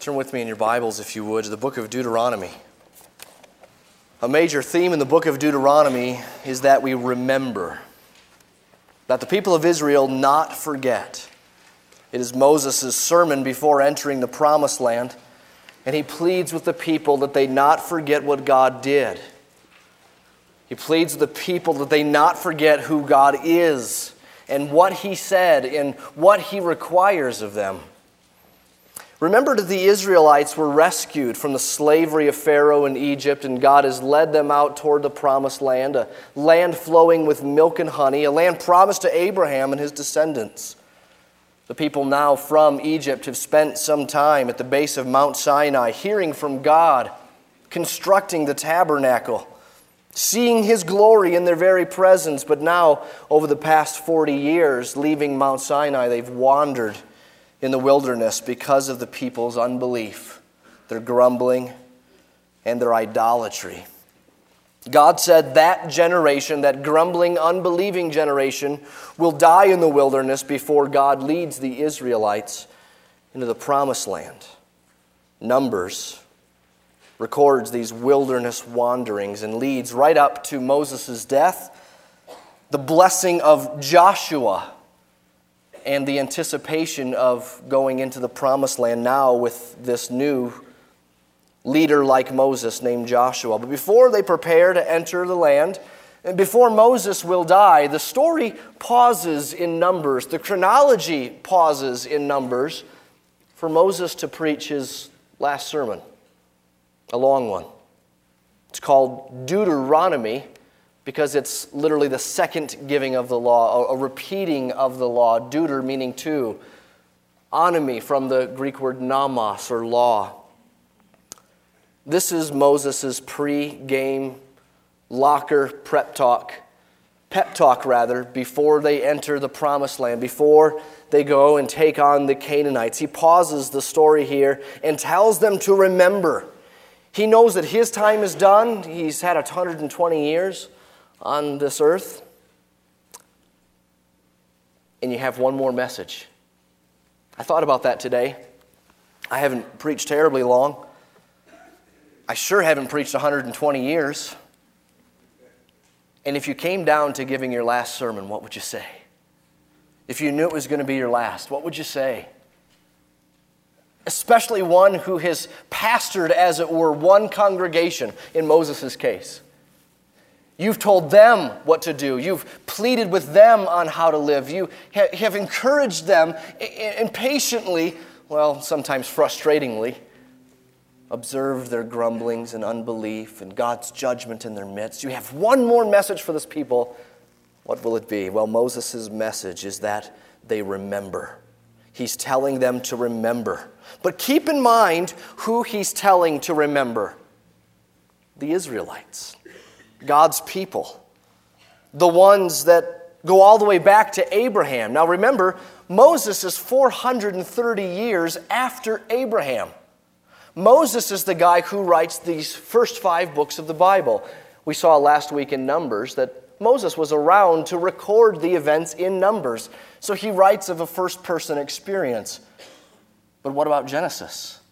Turn with me in your Bibles, if you would, to the book of Deuteronomy. A major theme in the book of Deuteronomy is that we remember, that the people of Israel not forget. It is Moses' sermon before entering the Promised Land, and he pleads with the people that they not forget what God did. He pleads with the people that they not forget who God is and what He said and what He requires of them. Remember that the Israelites were rescued from the slavery of Pharaoh in Egypt, and God has led them out toward the Promised Land, a land flowing with milk and honey, a land promised to Abraham and his descendants. The people now from Egypt have spent some time at the base of Mount Sinai, hearing from God, constructing the tabernacle, seeing His glory in their very presence. But now, over the past 40 years, leaving Mount Sinai, they've wandered in the wilderness because of the people's unbelief, their grumbling, and their idolatry. God said that generation, that grumbling, unbelieving generation, will die in the wilderness before God leads the Israelites into the Promised Land. Numbers records these wilderness wanderings and leads right up to Moses' death, the blessing of Joshua, and the anticipation of going into the Promised Land now with this new leader like Moses named Joshua. But before they prepare to enter the land, and before Moses will die, the story pauses in Numbers. The chronology pauses in Numbers for Moses to preach his last sermon, a long one. It's called Deuteronomy because it's literally the second giving of the law, a repeating of the law. Deuter meaning two. Onomy from the Greek word nomos or law. This is Moses' pre-game locker pep talk, before they enter the Promised Land, before they go and take on the Canaanites. He pauses the story here and tells them to remember. He knows that his time is done. He's had 120 years on this earth. And you have one more message. I thought about that today. I haven't preached terribly long. I sure haven't preached 120 years. And if you came down to giving your last sermon, what would you say? If you knew it was going to be your last, what would you say? Especially one who has pastored, as it were, one congregation, in Moses' case. You've told them what to do. You've pleaded with them on how to live. You have encouraged them and patiently, well, sometimes frustratingly, observed their grumblings and unbelief and God's judgment in their midst. You have one more message for this people. What will it be? Well, Moses' message is that they remember. He's telling them to remember. But keep in mind who he's telling to remember. The Israelites. God's people. The ones that go all the way back to Abraham. Now remember, Moses is 430 years after Abraham. Moses is the guy who writes these first 5 books of the Bible. We saw last week in Numbers that Moses was around to record the events in Numbers. So he writes of a first-person experience. But what about Genesis?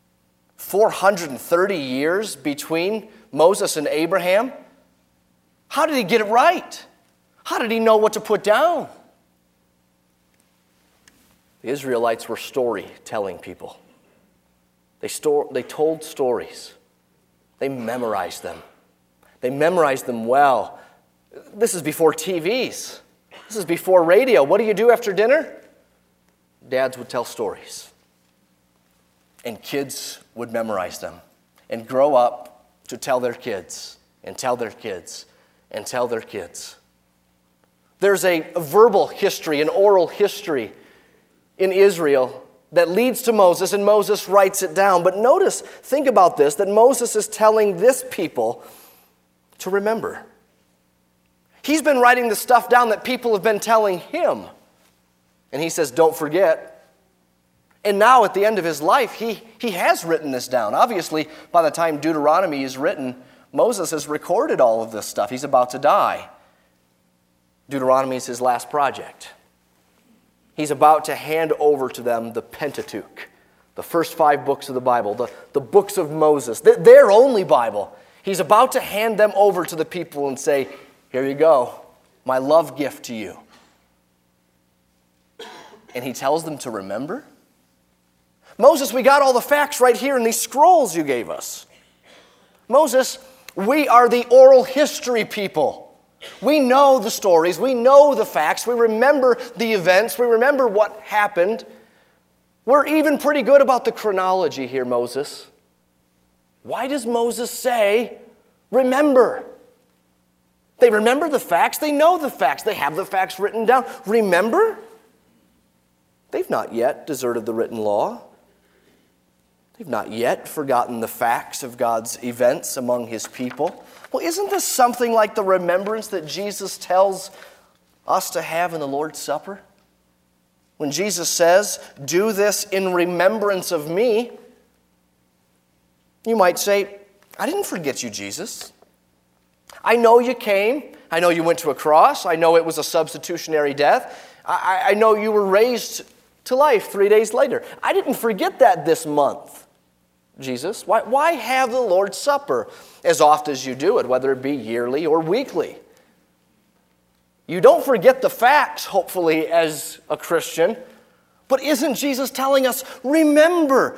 430 years between Moses and Abraham? How did he get it right? How did he know what to put down? The Israelites were storytelling people. They told stories. They memorized them. They memorized them well. This is before TVs. This is before radio. What do you do after dinner? Dads would tell stories. And kids would memorize them and grow up to tell their kids and tell their kids and tell their kids. There's a verbal history, an oral history in Israel that leads to Moses, and Moses writes it down. But notice, think about this, that Moses is telling this people to remember. He's been writing the stuff down that people have been telling him. And he says, don't forget. And now at the end of his life, he has written this down. Obviously, by the time Deuteronomy is written, Moses has recorded all of this stuff. He's about to die. Deuteronomy is his last project. He's about to hand over to them the Pentateuch, the first 5 books of the Bible, the books of Moses, their only Bible. He's about to hand them over to the people and say, here you go, my love gift to you. And he tells them to remember. Moses, we got all the facts right here in these scrolls you gave us. Moses, we are the oral history people. We know the stories, we know the facts, we remember the events, we remember what happened. We're even pretty good about the chronology here, Moses. Why does Moses say, remember? They remember the facts, they know the facts, they have the facts written down. Remember? They've not yet deserted the written law. They've not yet forgotten the facts of God's events among his people. Well, isn't this something like the remembrance that Jesus tells us to have in the Lord's Supper? When Jesus says, do this in remembrance of me, you might say, I didn't forget you, Jesus. I know you came. I know you went to a cross. I know it was a substitutionary death. I know you were raised to life 3 days later. I didn't forget that this month, Jesus. Why have the Lord's Supper as oft as you do it, whether it be yearly or weekly? You don't forget the facts, hopefully, as a Christian. But isn't Jesus telling us, remember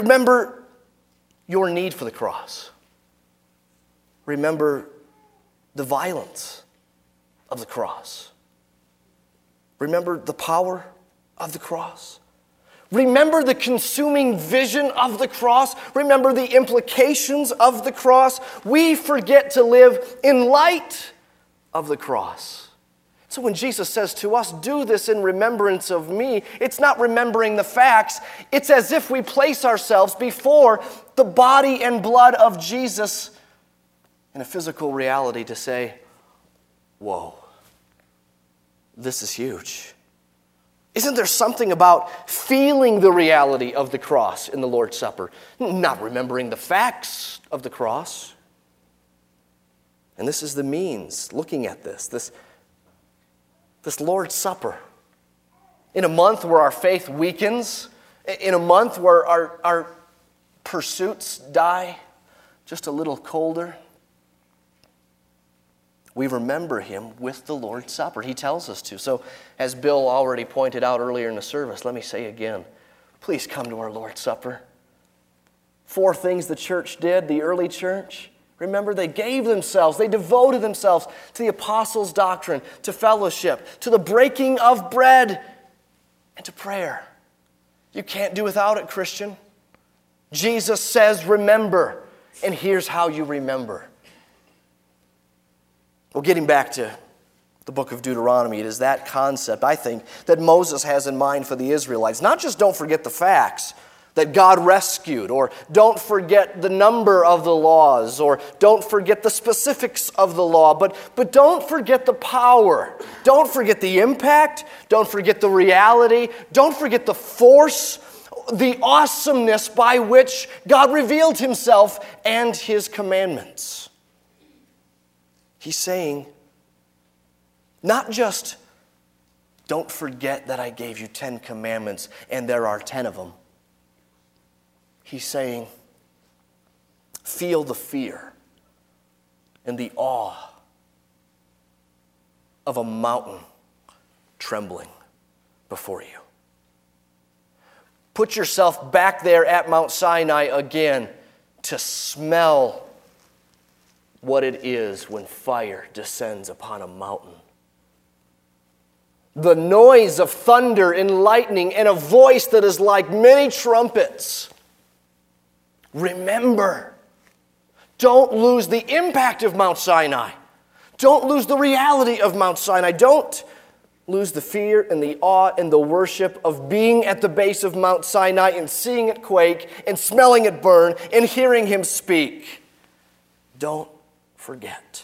your need for the cross. Remember the violence of the cross. Remember the power of the cross. Remember the consuming vision of the cross. Remember the implications of the cross. We forget to live in light of the cross. So when Jesus says to us, do this in remembrance of me, it's not remembering the facts. It's as if we place ourselves before the body and blood of Jesus in a physical reality to say, whoa, this is huge. Isn't there something about feeling the reality of the cross in the Lord's Supper, not remembering the facts of the cross? And this is the means, looking at this Lord's Supper. In a month where our faith weakens, in a month where our pursuits die just a little colder, we remember him with the Lord's Supper. He tells us to. So, as Bill already pointed out earlier in the service, let me say again, please come to our Lord's Supper. 4 things the church did, the early church. Remember, they gave themselves, they devoted themselves to the apostles' doctrine, to fellowship, to the breaking of bread, and to prayer. You can't do without it, Christian. Jesus says, remember, and here's how you remember. Well, getting back to the book of Deuteronomy, it is that concept, I think, that Moses has in mind for the Israelites. Not just don't forget the facts that God rescued, or don't forget the number of the laws, or don't forget the specifics of the law, but don't forget the power. Don't forget the impact. Don't forget the reality. Don't forget the force, the awesomeness by which God revealed himself and his commandments. He's saying, not just, don't forget that I gave you 10 commandments and there are 10 of them. He's saying, feel the fear and the awe of a mountain trembling before you. Put yourself back there at Mount Sinai again to smell what it is when fire descends upon a mountain. The noise of thunder and lightning and a voice that is like many trumpets. Remember, don't lose the impact of Mount Sinai. Don't lose the reality of Mount Sinai. Don't lose the fear and the awe and the worship of being at the base of Mount Sinai and seeing it quake and smelling it burn and hearing him speak. Don't forget.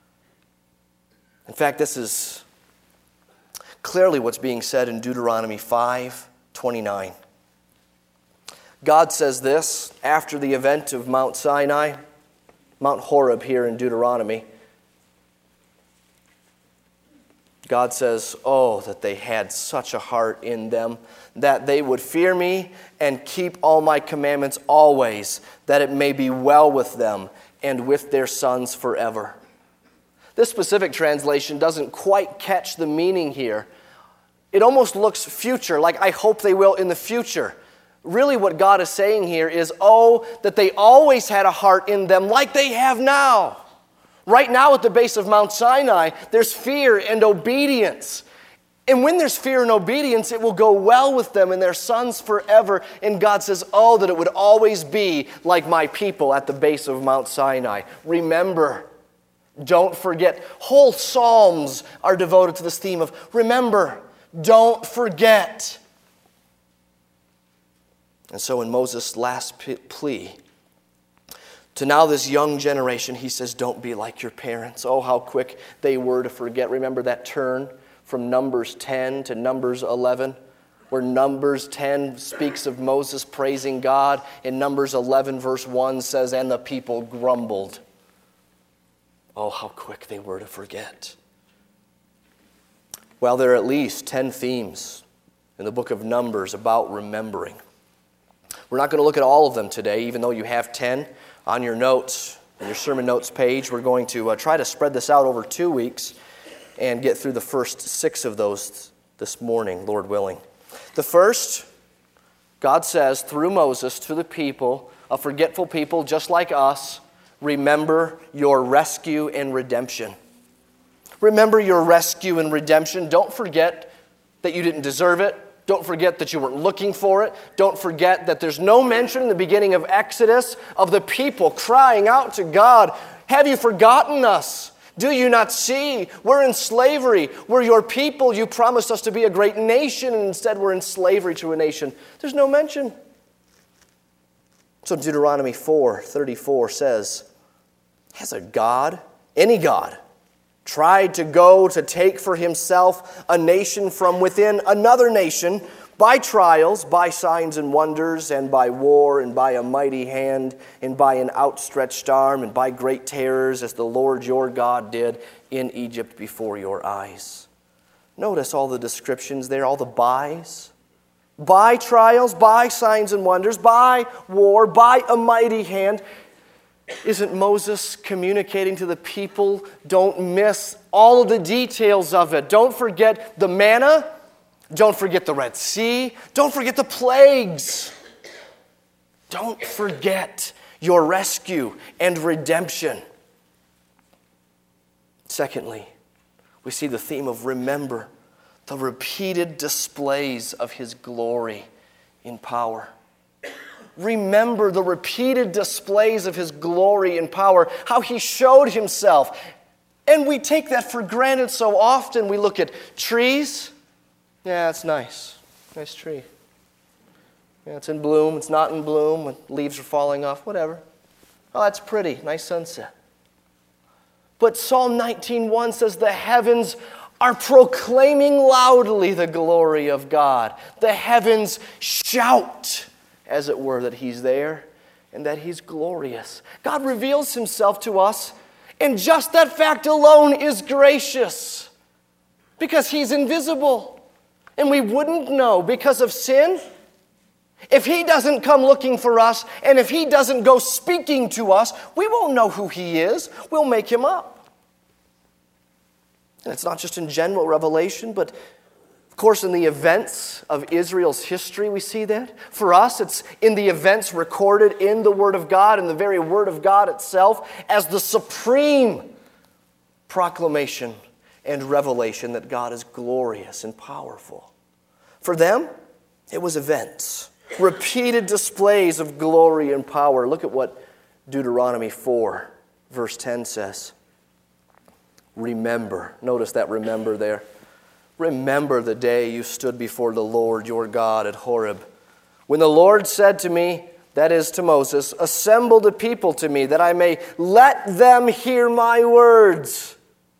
In fact, this is clearly what's being said in Deuteronomy 5:29. God says this after the event of Mount Sinai, Mount Horeb here in Deuteronomy. God says, oh, that they had such a heart in them, that they would fear me and keep all my commandments always, that it may be well with them and with their sons forever. This specific translation doesn't quite catch the meaning here. It almost looks future, like I hope they will in the future. Really what God is saying here is, oh, that they always had a heart in them like they have now. Right now at the base of Mount Sinai, there's fear and obedience. And when there's fear and obedience, it will go well with them and their sons forever. And God says, oh, that it would always be like my people at the base of Mount Sinai. Remember, don't forget. Whole psalms are devoted to this theme of remember, don't forget. And so in Moses' last plea, to now this young generation, he says, don't be like your parents. Oh, how quick they were to forget. Remember that turn from Numbers 10 to Numbers 11, where Numbers 10 speaks of Moses praising God, and Numbers 11 verse 1 says, and the people grumbled. Oh, how quick they were to forget. Well, there are at least 10 themes in the book of Numbers about remembering. We're not going to look at all of them today, even though you have 10 on your notes, on your sermon notes page. We're going to try to spread this out over 2 weeks and get through the first 6 of those this morning, Lord willing. The first, God says through Moses to the people, a forgetful people just like us, remember your rescue and redemption. Remember your rescue and redemption. Don't forget that you didn't deserve it. Don't forget that you weren't looking for it. Don't forget that there's no mention in the beginning of Exodus of the people crying out to God, have you forgotten us? Do you not see? We're in slavery. We're your people. You promised us to be a great nation, and instead we're in slavery to a nation. There's no mention. So Deuteronomy 4:34 says, has a God, any God, tried to go to take for himself a nation from within another nation by trials, by signs and wonders, and by war, and by a mighty hand, and by an outstretched arm, and by great terrors, as the Lord your God did in Egypt before your eyes? Notice all the descriptions there, all the bys. By trials, by signs and wonders, by war, by a mighty hand. Isn't Moses communicating to the people, don't miss all of the details of it. Don't forget the manna. Don't forget the Red Sea. Don't forget the plagues. Don't forget your rescue and redemption. Secondly, we see the theme of remember, the repeated displays of his glory in power. Remember the repeated displays of his glory and power, how he showed himself. And we take that for granted so often. We look at trees. Yeah, it's nice. Nice tree. Yeah, it's in bloom. It's not in bloom. When leaves are falling off. Whatever. Oh, that's pretty. Nice sunset. But Psalm 19:1 says the heavens are proclaiming loudly the glory of God. The heavens shout, as it were, that he's there and that he's glorious. God reveals himself to us, and just that fact alone is gracious because he's invisible. And we wouldn't know because of sin. If he doesn't come looking for us, and if he doesn't go speaking to us, we won't know who he is. We'll make him up. And it's not just in general revelation, but of course, in the events of Israel's history, we see that. For us, it's in the events recorded in the Word of God, in the very Word of God itself, as the supreme proclamation and revelation that God is glorious and powerful. For them, it was events, repeated displays of glory and power. Look at what Deuteronomy 4, verse 10 says. Remember. Notice that remember there. Remember the day you stood before the Lord your God at Horeb, when the Lord said to me, that is to Moses, assemble the people to me, that I may let them hear my words,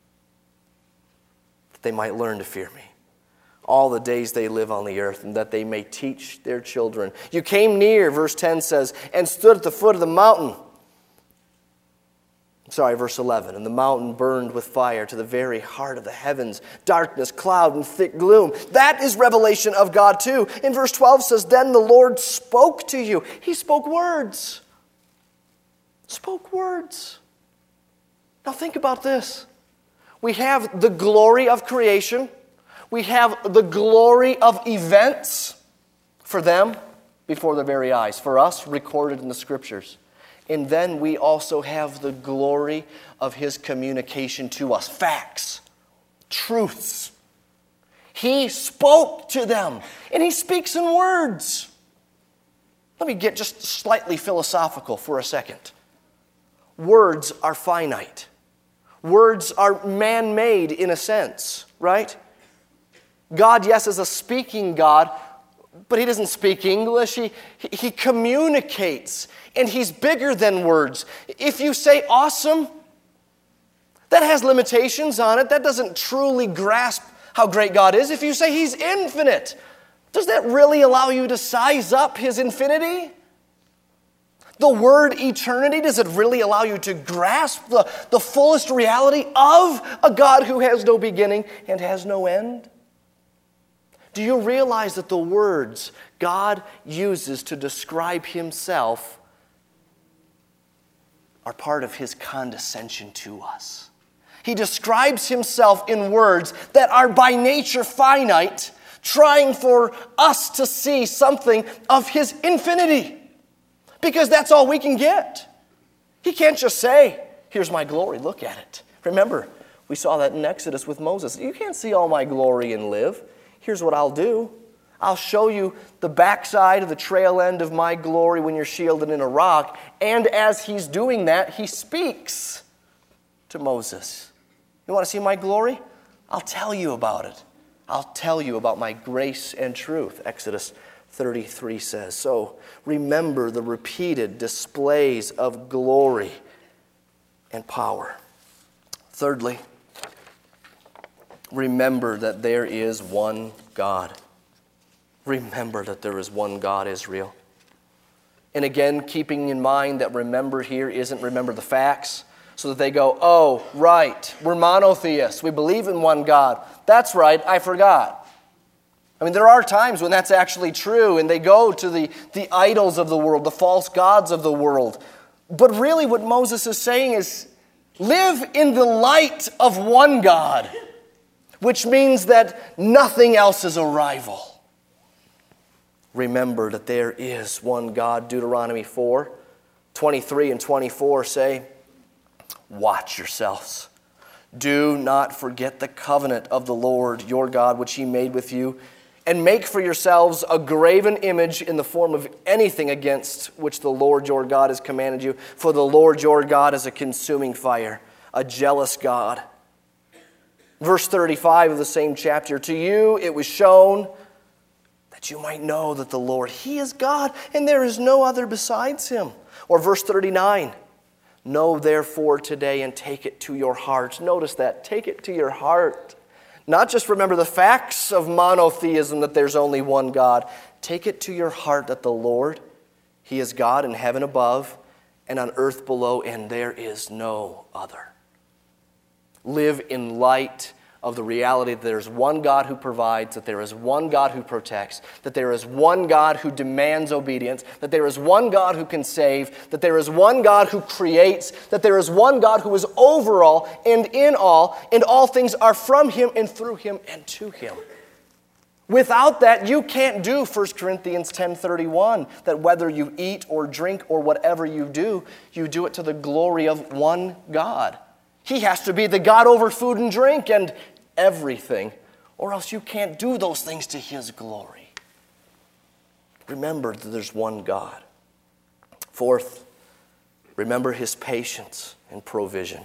that they might learn to fear me all the days they live on the earth, and that they may teach their children. You came near, verse 10 says, and stood at the foot of the mountain. Verse 11. And the mountain burned with fire to the very heart of the heavens. Darkness, cloud, and thick gloom. That is revelation of God too. In verse 12 says, then the Lord spoke to you. He spoke words. Spoke words. Now think about this. We have the glory of creation. We have the glory of events for them before their very eyes. For us, recorded in the Scriptures. And then we also have the glory of His communication to us. Facts. Truths. He spoke to them. And He speaks in words. Let me get just slightly philosophical for a second. Words are finite. Words are man-made in a sense, right? God, yes, is a speaking God, but He doesn't speak English. He communicates, and He's bigger than words. If you say awesome, that has limitations on it. That doesn't truly grasp how great God is. If you say He's infinite, does that really allow you to size up His infinity? The word eternity, does it really allow you to grasp the fullest reality of a God who has no beginning and has no end? Do you realize that the words God uses to describe Himself are part of His condescension to us? He describes Himself in words that are by nature finite, trying for us to see something of His infinity. Because that's all we can get. He can't just say, here's my glory, look at it. Remember, we saw that in Exodus with Moses. You can't see all my glory and live. Here's what I'll do. I'll show you the backside of the trail end of my glory when you're shielded in a rock. And as He's doing that, He speaks to Moses. You want to see my glory? I'll tell you about it. I'll tell you about my grace and truth. Exodus 33 says. So remember the repeated displays of glory and power. Thirdly, remember that there is one God. Remember that there is one God, Israel. And again, keeping in mind that remember here isn't remember the facts, so that they go, oh, right, we're monotheists. We believe in one God. That's right, I forgot. I mean, there are times when that's actually true, and they go to the idols of the world, the false gods of the world. But really what Moses is saying is, live in the light of one God, which means that nothing else is a rival. Remember that there is one God. Deuteronomy 4:23 and 24 say, watch yourselves. Do not forget the covenant of the Lord your God, which He made with you, and make for yourselves a graven image in the form of anything against which the Lord your God has commanded you. For the Lord your God is a consuming fire, a jealous God. Verse 35 of the same chapter, to you it was shown that you might know that the Lord, He is God, and there is no other besides Him. Or verse 39, know therefore today and take it to your heart. Notice that, take it to your heart. Not just remember the facts of monotheism, that there's only one God. Take it to your heart that the Lord, He is God in heaven above and on earth below, and there is no other. Live in light of the reality that there's one God who provides, that there is one God who protects, that there is one God who demands obedience, that there is one God who can save, that there is one God who creates, that there is one God who is over all and in all, and all things are from Him and through Him and to Him. Without that, you can't do 1 Corinthians 10:31, that whether you eat or drink or whatever you do it to the glory of one God. He has to be the God over food and drink and everything, or else you can't do those things to His glory. Remember that there's one God. Fourth, remember His patience and provision.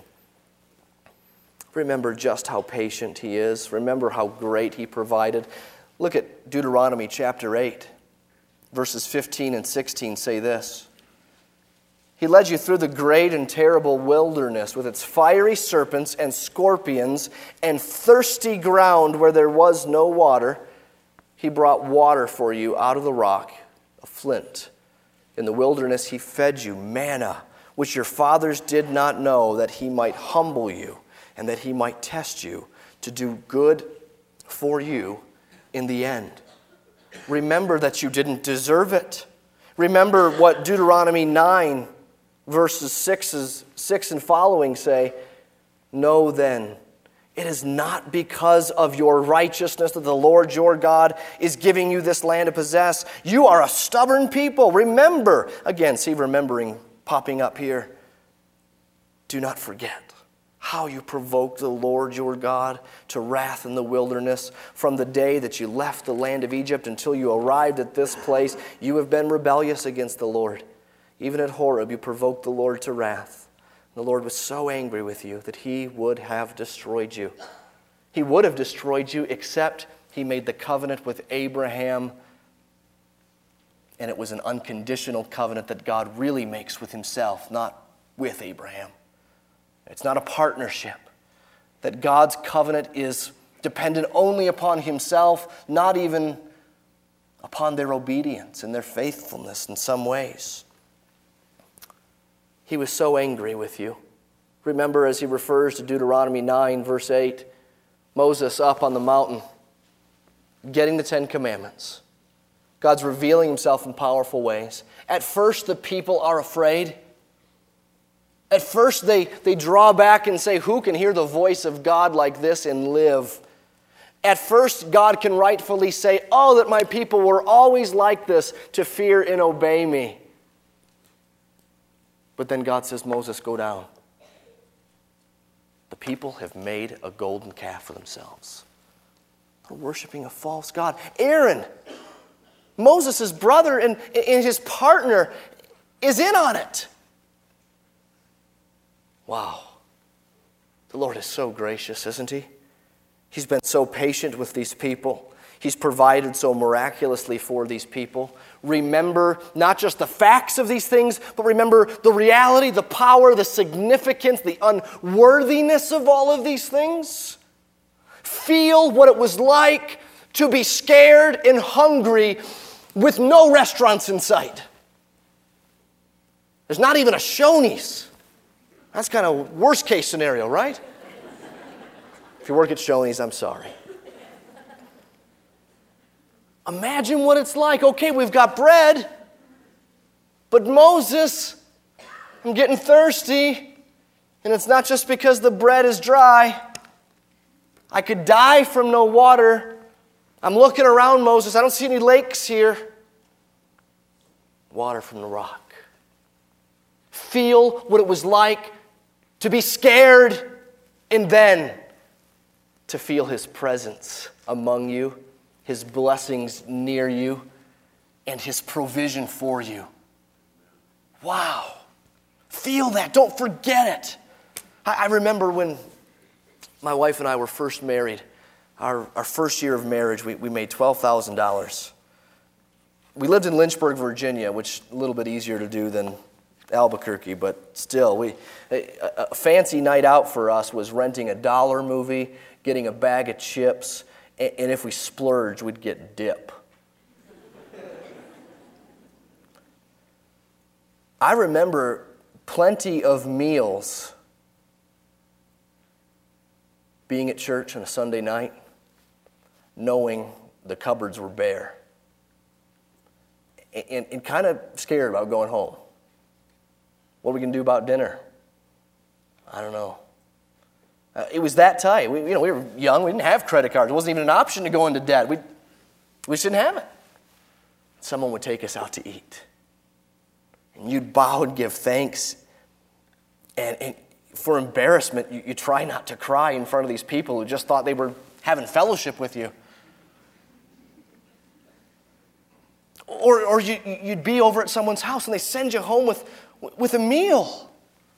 Remember just how patient He is. Remember how great He provided. Look at Deuteronomy chapter 8. Verses 15 and 16 say this. He led you through the great and terrible wilderness with its fiery serpents and scorpions and thirsty ground where there was no water. He brought water for you out of the rock, a flint. In the wilderness He fed you manna which your fathers did not know, that he might humble you and that he might test you to do good for you in the end. Remember that you didn't deserve it. Remember what Deuteronomy 9, verses 6 and following say. Know then, it is not because of your righteousness that the Lord your God is giving you this land to possess. You are a stubborn people. Remember, again, see remembering popping up here. Do not forget how you provoked the Lord your God to wrath in the wilderness. From the day that you left the land of Egypt until you arrived at this place, you have been rebellious against the Lord. Even at Horeb, you provoked the Lord to wrath. The Lord was so angry with you that he would have destroyed you. He would have destroyed you, except he made the covenant with Abraham. And it was an unconditional covenant that God really makes with himself, not with Abraham. It's not a partnership. That God's covenant is dependent only upon himself, not even upon their obedience and their faithfulness in some ways. He was so angry with you. Remember, as he refers to Deuteronomy 9, verse 8, Moses up on the mountain, getting the Ten Commandments. God's revealing himself in powerful ways. At first, the people are afraid. At first, they draw back and say, who can hear the voice of God like this and live? At first, God can rightfully say, oh, that my people were always like this, to fear and obey me. But then God says, Moses, go down. The people have made a golden calf for themselves. They're worshiping a false god. Aaron, Moses' brother and his partner, is in on it. Wow. The Lord is so gracious, isn't he? He's been so patient with these people. He's provided so miraculously for these people. Remember not just the facts of these things, but remember the reality, the power, the significance, the unworthiness of all of these things. Feel what it was like to be scared and hungry with no restaurants in sight. There's not even a Shoney's. That's kind of worst case scenario, right? If you work at Shoney's, I'm sorry. Imagine what it's like. Okay, we've got bread, but Moses, I'm getting thirsty, and it's not just because the bread is dry. I could die from no water. I'm looking around, Moses. I don't see any lakes here. Water from the rock. Feel what it was like to be scared and then to feel his presence among you, his blessings near you, and his provision for you. Wow. Feel that. Don't forget it. I remember when my wife and I were first married, our first year of marriage, we made $12,000. We lived in Lynchburg, Virginia, which is a little bit easier to do than Albuquerque, but still, a fancy night out for us was renting a dollar movie, getting a bag of chips, and if we splurged, we'd get dip. I remember plenty of meals being at church on a Sunday night, knowing the cupboards were bare, and kind of scared about going home. What are we going to do about dinner? I don't know. It was that tight. We were young. We didn't have credit cards. It wasn't even an option to go into debt. We just didn't have it. Someone would take us out to eat. And you'd bow and give thanks. And for embarrassment, you try not to cry in front of these people who just thought they were having fellowship with you. Or you'd be over at someone's house and they send you home with a meal.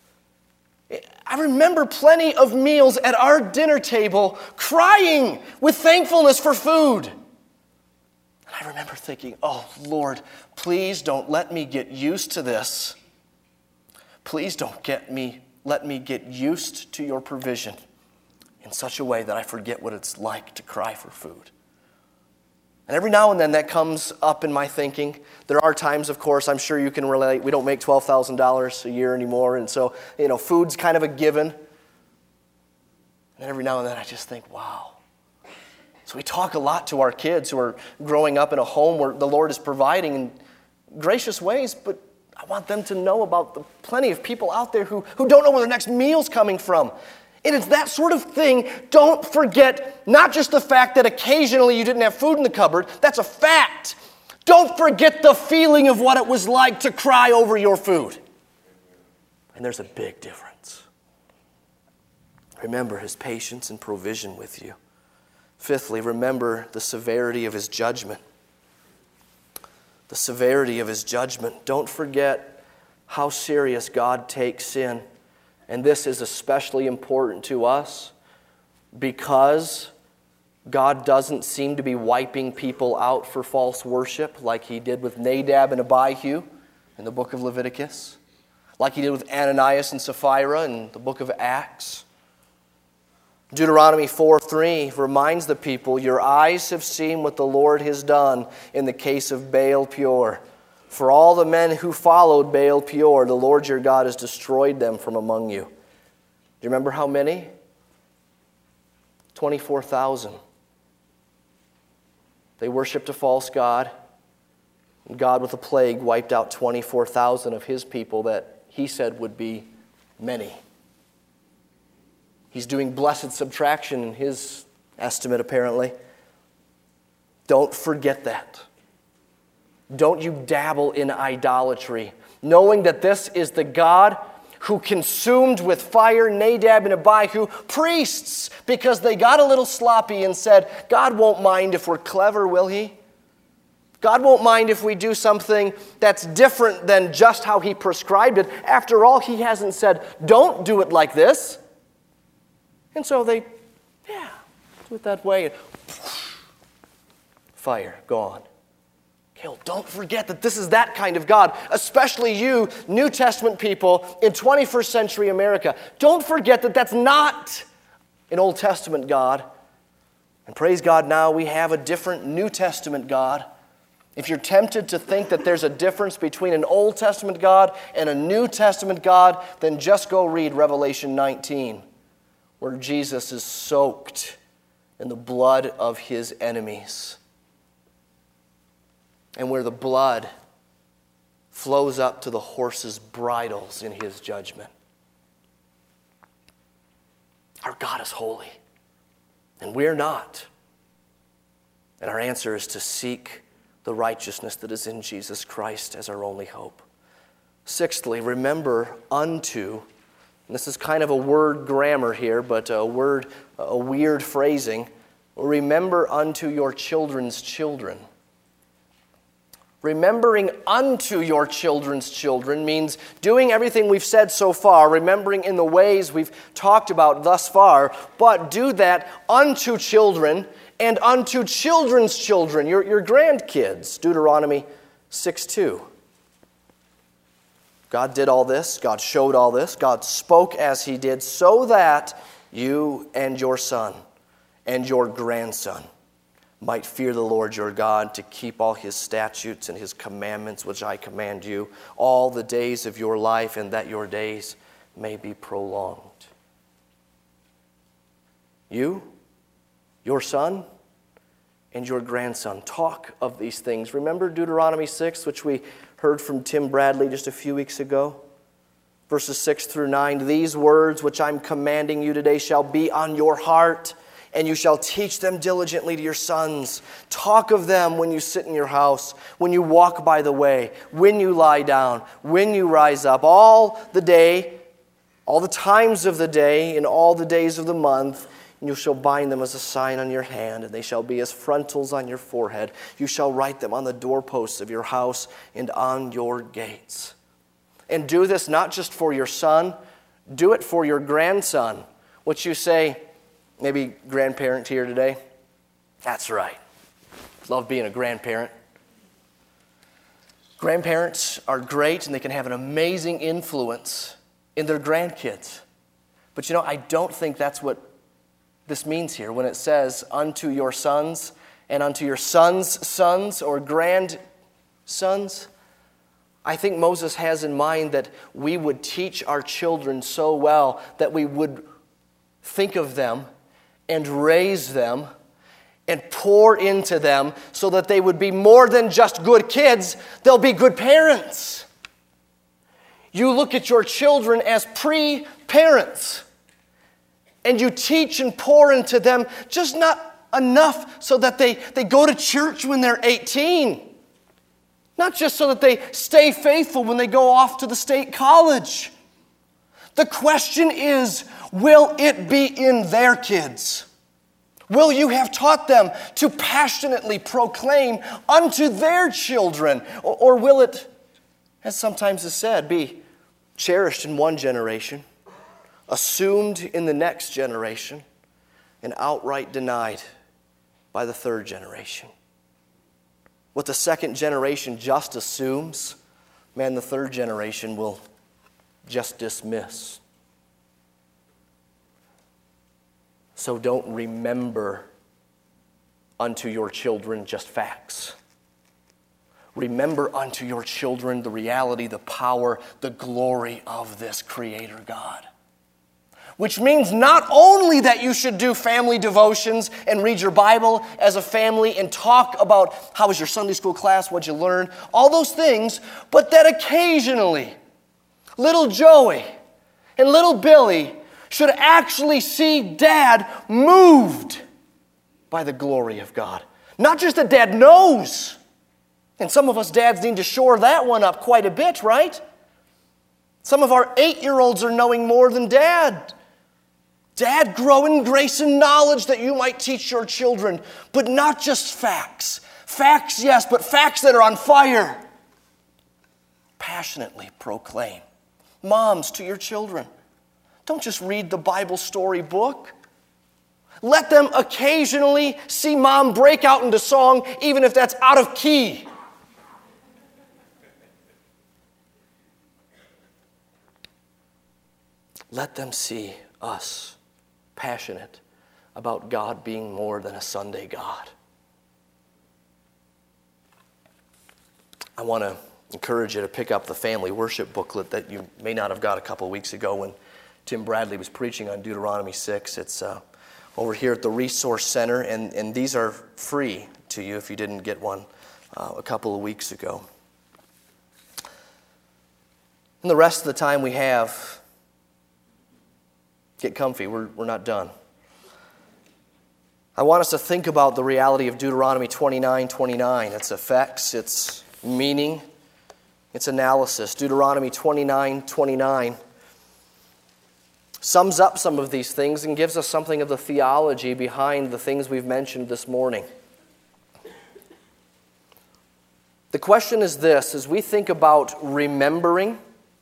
I remember plenty of meals at our dinner table crying with thankfulness for food. And I remember thinking, oh, Lord, please don't let me get used to this. Please don't let me get used to your provision in such a way that I forget what it's like to cry for food. And every now and then that comes up in my thinking. There are times, of course, I'm sure you can relate, we don't make $12,000 a year anymore, and so, food's kind of a given. And every now and then I just think, wow. So we talk a lot to our kids who are growing up in a home where the Lord is providing in gracious ways, but I want them to know about the plenty of people out there who don't know where their next meal's coming from. And it's that sort of thing. Don't forget not just the fact that occasionally you didn't have food in the cupboard. That's a fact. Don't forget the feeling of what it was like to cry over your food. And there's a big difference. Remember his patience and provision with you. Fifthly, remember the severity of his judgment. The severity of his judgment. Don't forget how serious God takes sin. And this is especially important to us because God doesn't seem to be wiping people out for false worship like he did with Nadab and Abihu in the book of Leviticus, like he did with Ananias and Sapphira in the book of Acts. Deuteronomy 4:3 reminds the people, your eyes have seen what the Lord has done in the case of Baal Peor. For all the men who followed Baal Peor, the Lord your God has destroyed them from among you. Do you remember how many? 24,000. They worshipped a false god. And God with a plague wiped out 24,000 of his people that he said would be many. He's doing blessed subtraction in his estimate, apparently. Don't forget that. Don't you dabble in idolatry, knowing that this is the God who consumed with fire Nadab and Abihu, priests, because they got a little sloppy and said, God won't mind if we're clever, will he? God won't mind if we do something that's different than just how he prescribed it. After all, he hasn't said, don't do it like this. And so they, do it that way. And fire, gone. Well, don't forget that this is that kind of God, especially you, New Testament people in 21st century America. Don't forget that that's not an Old Testament God. And praise God, now we have a different New Testament God. If you're tempted to think that there's a difference between an Old Testament God and a New Testament God, then just go read Revelation 19, where Jesus is soaked in the blood of his enemies. And where the blood flows up to the horses' bridles in his judgment. Our God is holy, and we're not. And our answer is to seek the righteousness that is in Jesus Christ as our only hope. Sixthly, remember unto, and this is kind of a word grammar here, but a weird phrasing. Remember unto your children's children. Remembering unto your children's children means doing everything we've said so far, remembering in the ways we've talked about thus far, but do that unto children and unto children's children, your grandkids. Deuteronomy 6:2. God did all this, God showed all this, God spoke as he did so that you and your son and your grandson might fear the Lord your God, to keep all his statutes and his commandments which I command you all the days of your life, and that your days may be prolonged. You, your son, and your grandson, talk of these things. Remember Deuteronomy 6, which we heard from Tim Bradley just a few weeks ago? Verses 6 through 9, these words which I'm commanding you today shall be on your heart, and you shall teach them diligently to your sons. Talk of them when you sit in your house, when you walk by the way, when you lie down, when you rise up, all the day, all the times of the day, and all the days of the month. And you shall bind them as a sign on your hand, and they shall be as frontals on your forehead. You shall write them on the doorposts of your house and on your gates. And do this not just for your son, do it for your grandson. Which you say, maybe grandparent here today? That's right. Love being a grandparent. Grandparents are great and they can have an amazing influence in their grandkids. But I don't think that's what this means here when it says, unto your sons and unto your sons' sons or grandsons. I think Moses has in mind that we would teach our children so well that we would think of them and raise them and pour into them so that they would be more than just good kids, they'll be good parents. You look at your children as pre-parents, and you teach and pour into them just not enough so that they go to church when they're 18. Not just so that they stay faithful when they go off to the state college. The question is, will it be in their kids? Will you have taught them to passionately proclaim unto their children? Or will it, as sometimes is said, be cherished in one generation, assumed in the next generation, and outright denied by the third generation? What the second generation just assumes, man, the third generation will just dismiss. So don't remember unto your children just facts. Remember unto your children the reality, the power, the glory of this Creator God. Which means not only that you should do family devotions and read your Bible as a family and talk about how was your Sunday school class, what'd you learn, all those things, but that occasionally little Joey and little Billy should actually see Dad moved by the glory of God. Not just that Dad knows. And some of us dads need to shore that one up quite a bit, right? Some of our 8-year-olds are knowing more than Dad. Dad, grow in grace and knowledge that you might teach your children, but not just facts. Facts, yes, but facts that are on fire. Passionately proclaim. Moms, to your children, don't just read the Bible story book. Let them occasionally see Mom break out into song, even if that's out of key. Let them see us passionate about God being more than a Sunday God. I want to encourage you to pick up the family worship booklet that you may not have got a couple weeks ago when Tim Bradley was preaching on Deuteronomy 6. It's over here at the Resource Center, and these are free to you if you didn't get one a couple of weeks ago. And the rest of the time we have, get comfy, we're not done. I want us to think about the reality of Deuteronomy 29:29, its effects, its meaning, its analysis. Deuteronomy 29:29 sums up some of these things and gives us something of the theology behind the things we've mentioned this morning. The question is this: as we think about remembering,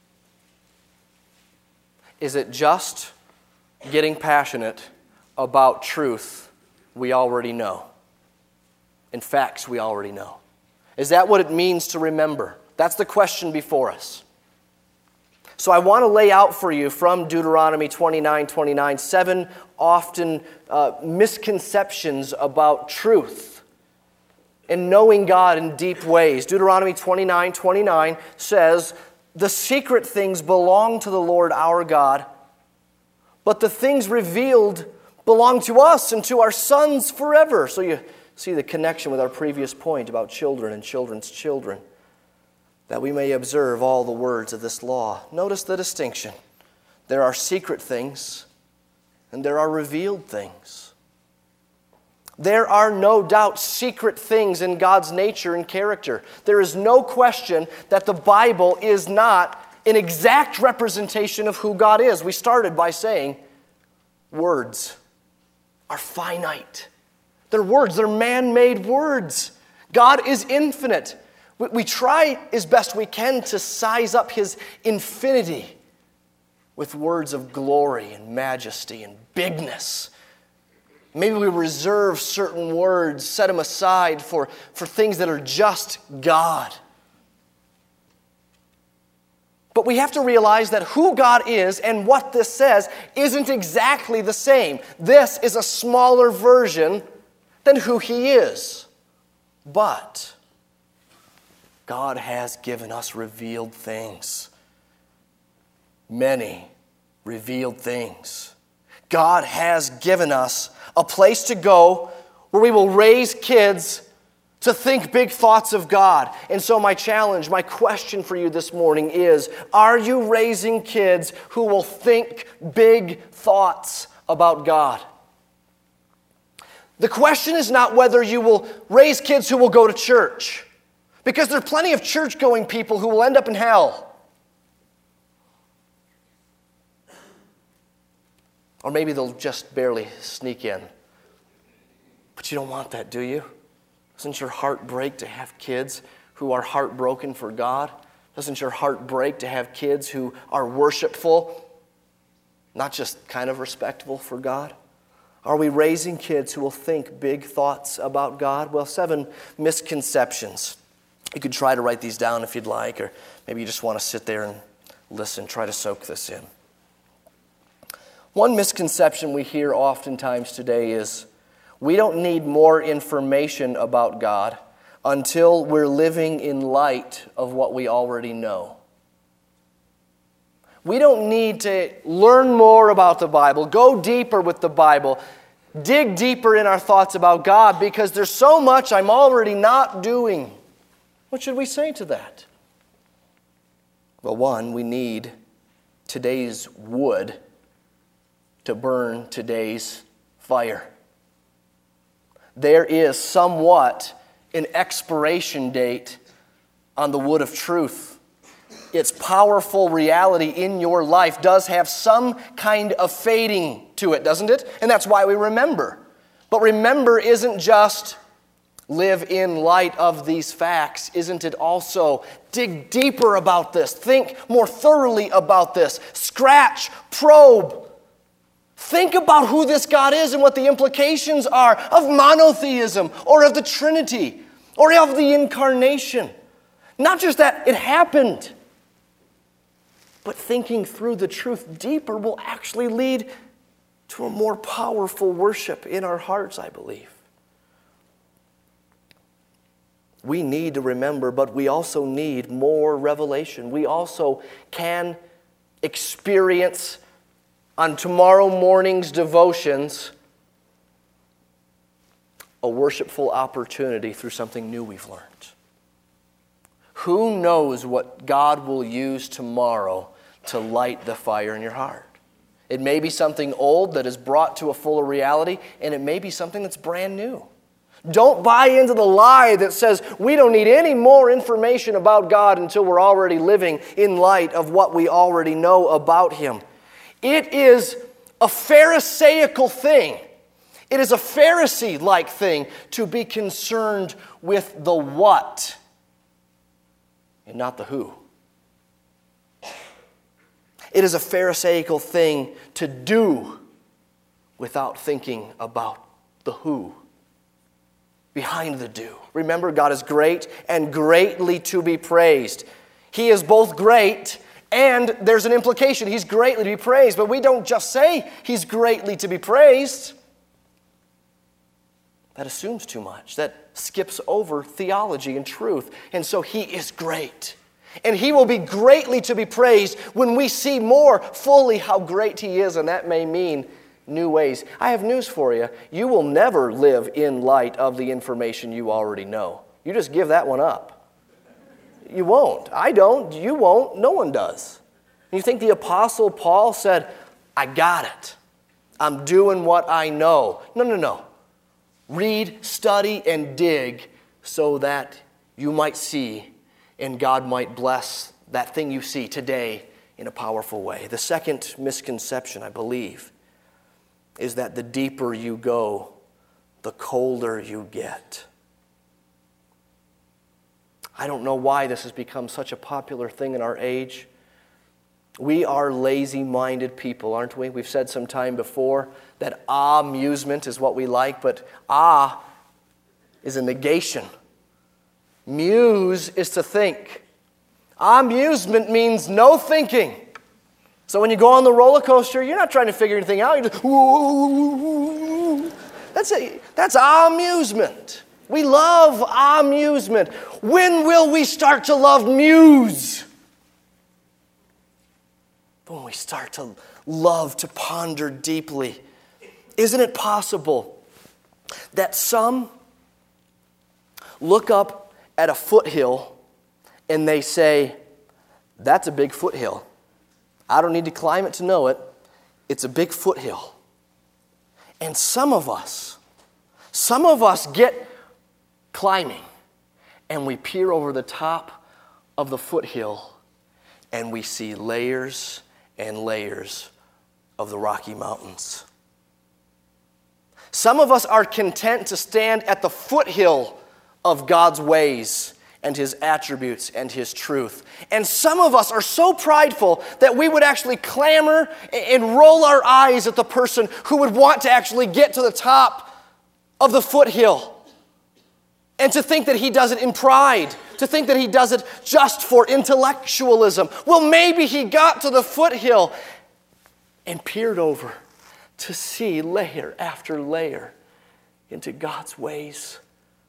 is it just getting passionate about truth we already know, and facts we already know? Is that what it means to remember? That's the question before us. So I want to lay out for you from Deuteronomy 29:29 7 often misconceptions about truth and knowing God in deep ways. Deuteronomy 29:29 says, "The secret things belong to the Lord our God, but the things revealed belong to us and to our sons forever." So you see the connection with our previous point about children and children's children, that we may observe all the words of this law. Notice the distinction. There are secret things and there are revealed things. There are no doubt secret things in God's nature and character. There is no question that the Bible is not an exact representation of who God is. We started by saying words are finite. They're words, they're man-made words. God is infinite. We try as best we can to size up His infinity with words of glory and majesty and bigness. Maybe we reserve certain words, set them aside for things that are just God. But we have to realize that who God is and what this says isn't exactly the same. This is a smaller version than who He is. But God has given us revealed things. Many revealed things. God has given us a place to go where we will raise kids to think big thoughts of God. And so my challenge, my question for you this morning is, are you raising kids who will think big thoughts about God? The question is not whether you will raise kids who will go to church, because there are plenty of church-going people who will end up in hell. Or maybe they'll just barely sneak in. But you don't want that, do you? Doesn't your heart break to have kids who are heartbroken for God? Doesn't your heart break to have kids who are worshipful, not just kind of respectful for God? Are we raising kids who will think big thoughts about God? Well, 7 misconceptions. You could try to write these down if you'd like, or maybe you just want to sit there and listen, try to soak this in. One misconception we hear oftentimes today is, we don't need more information about God until we're living in light of what we already know. We don't need to learn more about the Bible, go deeper with the Bible, dig deeper in our thoughts about God, because there's so much I'm already not doing. What should we say to that? Well, one, we need today's wood to burn today's fire. There is somewhat an expiration date on the wood of truth. Its powerful reality in your life does have some kind of fading to it, doesn't it? And that's why we remember. But remember isn't just live in light of these facts. Isn't it also dig deeper about this, think more thoroughly about this, scratch, probe. Think about who this God is and what the implications are of monotheism or of the Trinity or of the Incarnation. Not just that it happened, but thinking through the truth deeper will actually lead to a more powerful worship in our hearts, I believe. We need to remember, but we also need more revelation. We also can experience on tomorrow morning's devotions a worshipful opportunity through something new we've learned. Who knows what God will use tomorrow to light the fire in your heart? It may be something old that is brought to a fuller reality, and it may be something that's brand new. Don't buy into the lie that says we don't need any more information about God until we're already living in light of what we already know about Him. It is a Pharisaical thing. It is a Pharisee-like thing to be concerned with the what and not the who. It is a Pharisaical thing to do without thinking about the who behind the do. Remember, God is great and greatly to be praised. He is both great and there's an implication. He's greatly to be praised, but we don't just say He's greatly to be praised. That assumes too much. That skips over theology and truth. And so He is great. And He will be greatly to be praised when we see more fully how great He is, and that may mean new ways. I have news for you. You will never live in light of the information you already know. You just give that one up. You won't. I don't. You won't. No one does. You think the Apostle Paul said, I got it. I'm doing what I know. No. Read, study, and dig so that you might see and God might bless that thing you see today in a powerful way. The second misconception, I believe, is that the deeper you go, the colder you get. I don't know why this has become such a popular thing in our age. We are lazy-minded people, aren't we? We've said some time before that amusement is what we like, but is a negation. Muse is to think. Amusement means no thinking. So when you go on the roller coaster, you're not trying to figure anything out. You're just, That's amusement. We love amusement. When will we start to love muse? When we start to love to ponder deeply. Isn't it possible that some look up at a foothill and they say, that's a big foothill. I don't need to climb it to know it. It's a big foothill. And some of us get climbing and we peer over the top of the foothill and we see layers and layers of the Rocky Mountains. Some of us are content to stand at the foothill of God's ways and His attributes and His truth. And some of us are so prideful that we would actually clamor and roll our eyes at the person who would want to actually get to the top of the foothill. And to think that he does it in pride, to think that he does it just for intellectualism. Well, maybe he got to the foothill and peered over to see layer after layer into God's ways.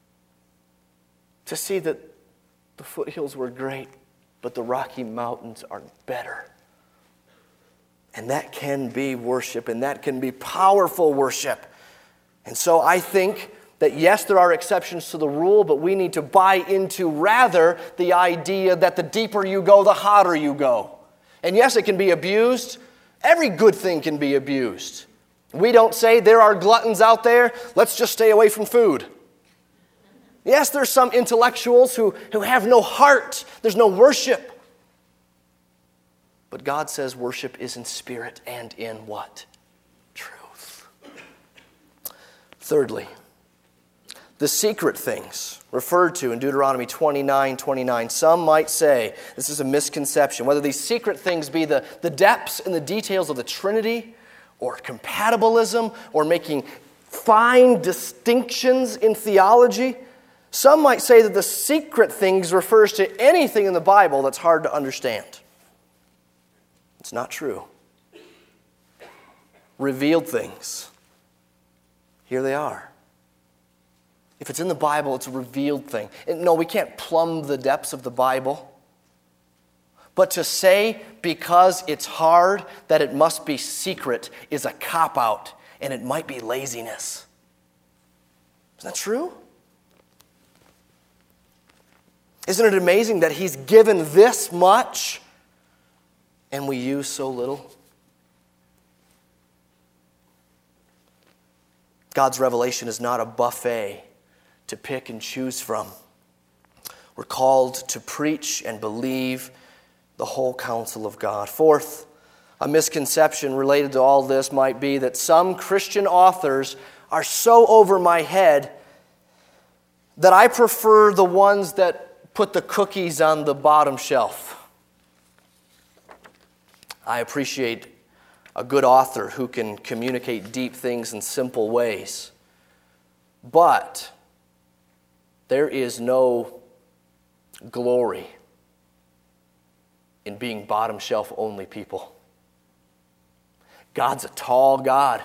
To see that the foothills were great, but the Rocky Mountains are better. And that can be worship, and that can be powerful worship. And so I think that yes, there are exceptions to the rule, but we need to buy into rather the idea that the deeper you go, the hotter you go. And yes, it can be abused. Every good thing can be abused. We don't say there are gluttons out there, let's just stay away from food. Yes, there's some intellectuals who have no heart. There's no worship. But God says worship is in spirit and in what? Truth. Thirdly, the secret things referred to in Deuteronomy 29:29. Some might say, this is a misconception, whether these secret things be the depths and the details of the Trinity, or compatibilism, or making fine distinctions in theology. Some might say that the secret things refers to anything in the Bible that's hard to understand. It's not true. Revealed things, here they are. If it's in the Bible, it's a revealed thing. And no, we can't plumb the depths of the Bible. But to say because it's hard that it must be secret is a cop-out, and it might be laziness. Isn't that true? Isn't it amazing that He's given this much and we use so little? God's revelation is not a buffet to pick and choose from. We're called to preach and believe the whole counsel of God. Fourth, a misconception related to all this might be that some Christian authors are so over my head that I prefer the ones that put the cookies on the bottom shelf. I appreciate a good author who can communicate deep things in simple ways. But there is no glory in being bottom shelf only people. God's a tall God.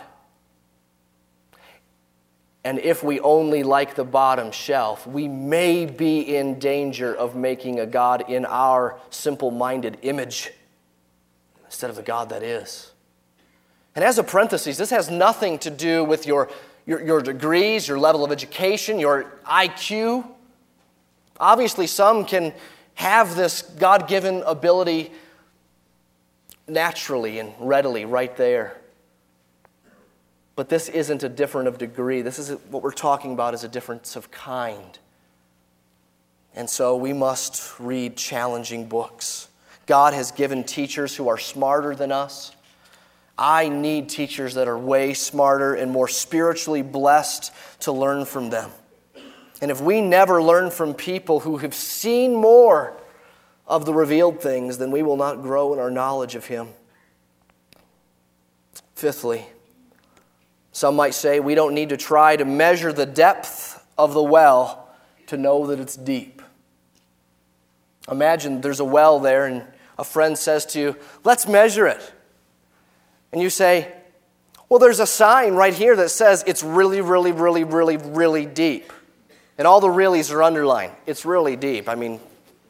And if we only like the bottom shelf, we may be in danger of making a God in our simple-minded image instead of the God that is. And as a parenthesis, this has nothing to do with your degrees, your level of education, your IQ. Obviously, some can have this God-given ability naturally and readily right there. But this isn't a difference of degree. This is what we're talking about is a difference of kind. And so we must read challenging books. God has given teachers who are smarter than us. I need teachers that are way smarter and more spiritually blessed to learn from them. And if we never learn from people who have seen more of the revealed things, then we will not grow in our knowledge of Him. Fifthly, some might say we don't need to try to measure the depth of the well to know that it's deep. Imagine there's a well there and a friend says to you, let's measure it. And you say, Well, there's a sign right here that says it's really, really, really, really, really deep. And all the reallys are underlined. It's really deep. I mean,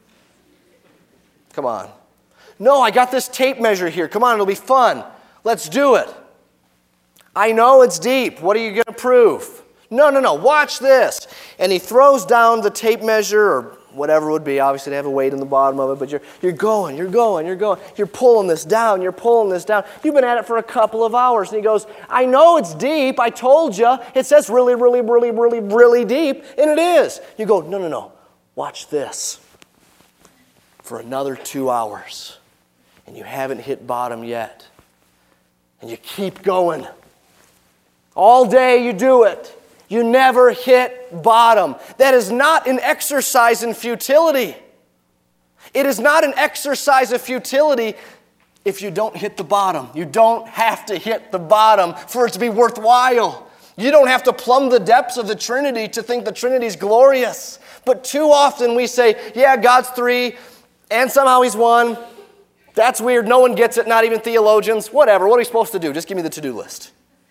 come on. No, I got this tape measure here. Come on, it'll be fun. Let's do it. I know it's deep. What are you going to prove? No. Watch this. And he throws down the tape measure or whatever it would be. Obviously, they have a weight in the bottom of it, but you're going. You're pulling this down. You've been at it for a couple of hours. And he goes, I know it's deep. I told you. It says really, really, really, really, really deep, and it is. You go, no. Watch this. For another 2 hours, and you haven't hit bottom yet. And you keep going. All day you do it. You never hit bottom. That is not an exercise in futility. It is not an exercise of futility if you don't hit the bottom. You don't have to hit the bottom for it to be worthwhile. You don't have to plumb the depths of the Trinity to think the Trinity is glorious. But too often we say, yeah, God's three, and somehow He's one. That's weird. No one gets it, not even theologians. Whatever. What are we supposed to do? Just give me the to-do list.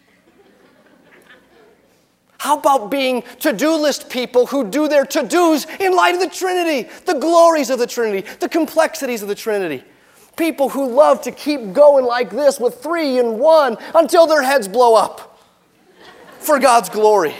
How about being to-do list people who do their to-dos in light of the Trinity, the glories of the Trinity, the complexities of the Trinity? People who love to keep going like this with 3 and 1 until their heads blow up for God's glory.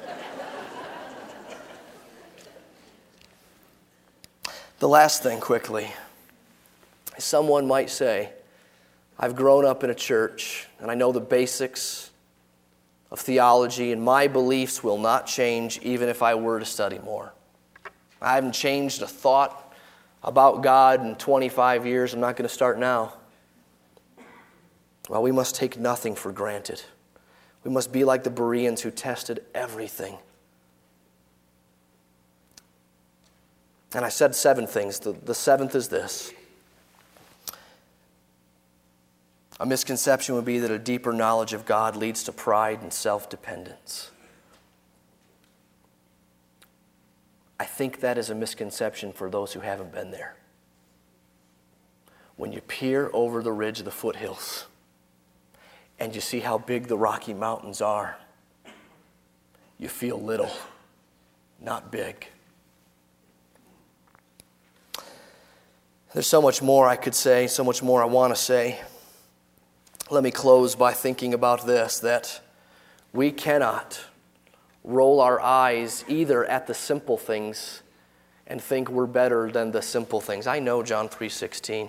The last thing quickly, someone might say, I've grown up in a church and I know the basics of theology, and my beliefs will not change even if I were to study more. I haven't changed a thought about God in 25 years. I'm not going to start now. Well, we must take nothing for granted. We must be like the Bereans who tested everything. And I said 7 things. The 7th is this. A misconception would be that a deeper knowledge of God leads to pride and self-dependence. I think that is a misconception for those who haven't been there. When you peer over the ridge of the foothills and you see how big the Rocky Mountains are, you feel little, not big. There's so much more I could say, so much more I want to say. Let me close by thinking about this, that we cannot roll our eyes either at the simple things and think we're better than the simple things. I know John 3:16,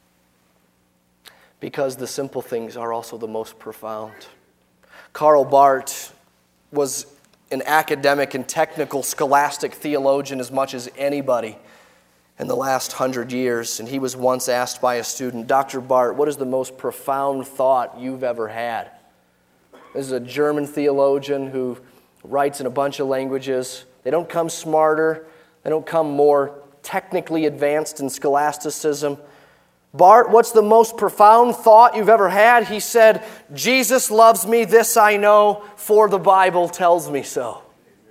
because the simple things are also the most profound. Karl Barth was an academic and technical scholastic theologian as much as anybody in the last 100 years, and he was once asked by a student, Dr. Barth, what is the most profound thought you've ever had? This is a German theologian who writes in a bunch of languages. They don't come smarter. They don't come more technically advanced in scholasticism. Barth, what's the most profound thought you've ever had? He said, Jesus loves me, this I know, for the Bible tells me so.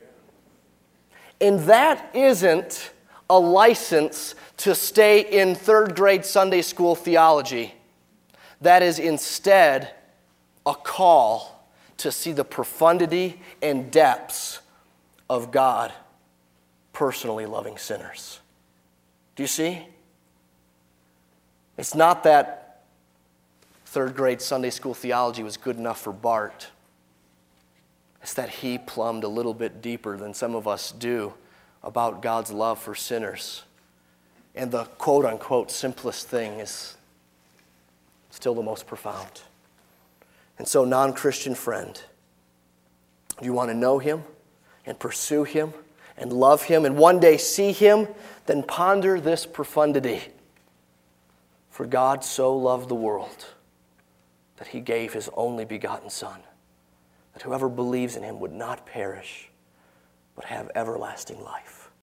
And that isn't a license to stay in 3rd grade Sunday school theology. That is instead a call to see the profundity and depths of God personally loving sinners. Do you see? It's not that 3rd grade Sunday school theology was good enough for Barth. It's that he plumbed a little bit deeper than some of us do about God's love for sinners. And the quote-unquote simplest thing is still the most profound. And so, non-Christian friend, do you want to know Him and pursue Him and love Him and one day see Him? Then ponder this profundity. For God so loved the world that He gave His only begotten Son, that whoever believes in Him would not perish, but have everlasting life.